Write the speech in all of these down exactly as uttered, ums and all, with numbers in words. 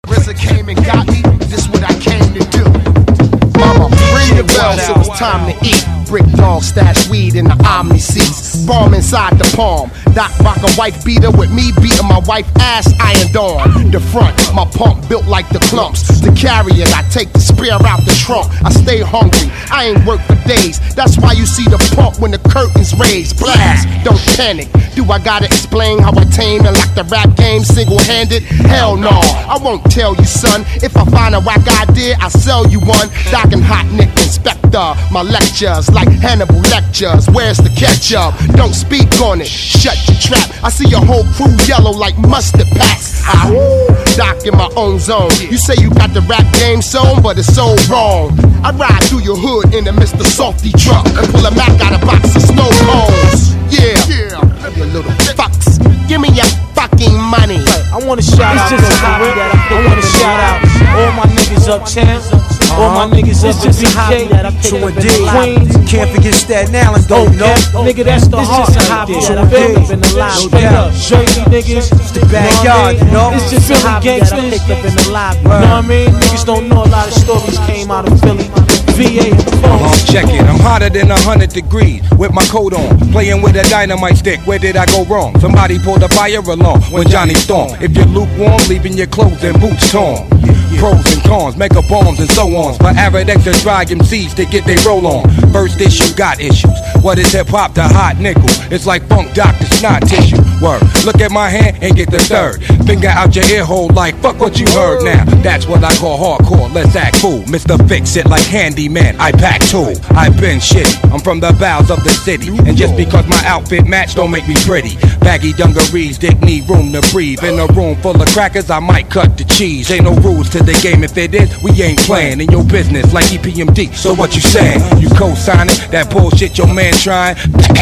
R Z A came and got me, this what I came to do. Mama, ring the bell, so it's time to eat. Brick dog stash weed in the Omni seats. Bomb inside the palm. Doc rock a wife beater with me beating my wife ass ironed on. The front, my pump built like the clumps. To carry it, I take the spear out the trunk. I stay hungry, I ain't work for days. That's why you see the pump when the curtains raised. Blast, don't panic. Do I gotta explain how I tame and lock the rap game single-handed? Hell no, I won't tell you, son. If I find a whack idea, I'll sell you one. Doc and Hot Nick Inspector, my lectures like Hannibal lectures. Where's the ketchup? Don't speak on it, shut your trap. I see your whole crew yellow like mustard packs. Ah, Doc in my own zone. You say you got the rap game sewn, but it's so wrong. I ride through your hood in a Mister Softy truck and pull a Mac out of box of snow cones. Yeah, yeah, you little fucks. Give me your fucking money. I wanna shout out to I wanna shout out all my niggas uptown. All my niggas up to B K, to indeed, Queens. Can't forget Staten Island, though, no. Nigga, that's the heart right there. So big, straight up, Jersey niggas. It's the backyard, you know. It's just Philly gangsters. You know what I mean? Niggas don't know a lot of stories came out of Philly. V A uh, check it, I'm hotter than a hundred degrees with my coat on, playing with a dynamite stick. Where did I go wrong? Somebody pulled a fire alarm when Johnny stormed. If you're lukewarm, leaving your clothes and boots torn. Pros and cons, mega bombs and so on. For avid extra dry M Cs to get they roll on. First issue got issues. What is hip hop? The hot nickel. It's like funk doctor snot tissue. Word. Look at my hand and get the third finger out your ear hole like fuck what you heard now. That's what I call hardcore. Let's act fool. Mister Fix It like handyman. I pack tool. I've been shitty. I'm from the bowels of the city. And just because my outfit match don't make me pretty. Baggy dungarees, dick need room to breathe. In a room full of crackers, I might cut the cheese. Ain't no rules to the game. If it is, we ain't playing in your business like E P M D. So what you saying? You co-signing that bullshit your man trying?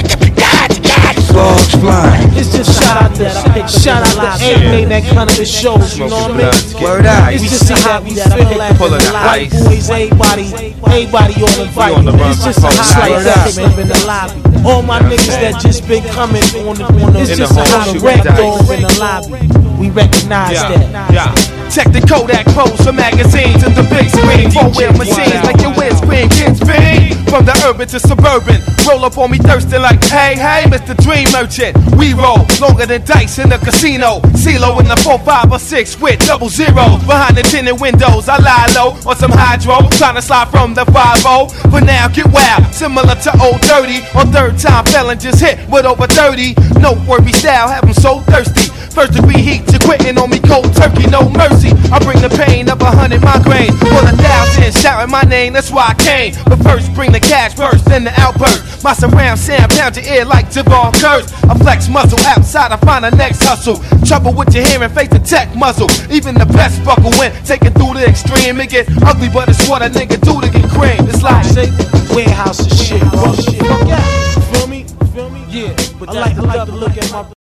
Slugs flying. It's just shout out that I picked shout out to everything that kind of the shows. You know what I mean? Word out. It's just a hobby that I feel like white boys, everybody, everybody on the fight. It's just a hobby that I live in the lobby. All my niggas that just been coming on the on the. It's just a hobby rap dog in the lobby. We recognize that. Yeah. Check the Kodak pose for magazines and the big screen. Four-wheel machines like your windscreen gets spin. From the urban to suburban, roll up on me thirsty like, hey, hey, Mister Dream Merchant. We roll longer than dice in the casino. CeeLo in the four, five, or six with double zeros. Behind the tinted windows, I lie low on some hydro, trying to slide from the five oh. For now, get wild, similar to Old Dirty. On third time, felon just hit with over thirty. No worry style, have them so thirsty. First degree heat, you're quitting on me cold turkey, no mercy. I bring the pain of a hundred migraines for the thousand, shouting my name, that's why I came. But first bring the cash first, then the outburst. My surround sound pound your ear like Javon Curse. I flex muscle outside, I find the next hustle. Trouble with your hearing, face the tech muzzle. Even the best buckle when taken through the extreme. It get ugly, but it's what a nigga do to get cream.